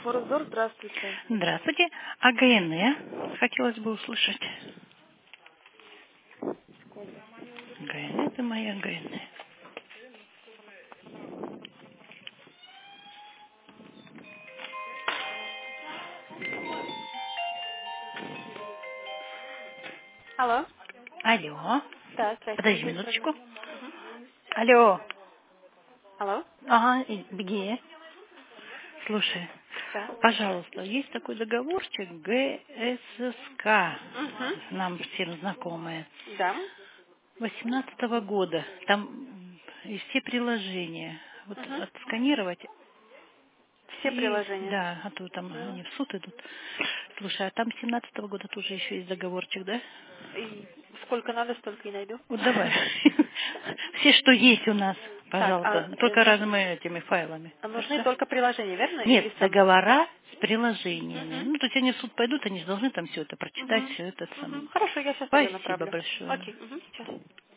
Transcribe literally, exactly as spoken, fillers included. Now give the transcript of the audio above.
Форекс-Дор, здравствуйте. Здравствуйте. А ГНЭ хотелось бы услышать. ГНЭ это моя ГНЭ. Алло. Алло. Да, здрасте, Подожди могу с вами? минуточку. Мгм. Алло. Алло. Ага, и- беги. Слушай, Да. пожалуйста, есть такой договорчик ГССК, Угу. нам всем знакомые, Да. восемнадцатого года. Там м, и все приложения. Вот Угу. отсканировать. Все И, приложения. да, а то там М. они в суд идут. Слушай, а там семнадцатого года тоже еще есть договорчик, да? И сколько надо, столько и найду. Вот давай. Все, что есть у нас, Так, а пожалуйста. э, Только нуж- разными этими файлами. а нужны Хорошо? только приложения, верно? Нет, Или сам? договора с приложениями. Угу. Ну, то есть они в суд пойдут, они же должны там все это прочитать, Угу. все это самое. Угу. Хорошо, я сейчас тогда Спасибо направлю. большое. Окей, угу. Сейчас.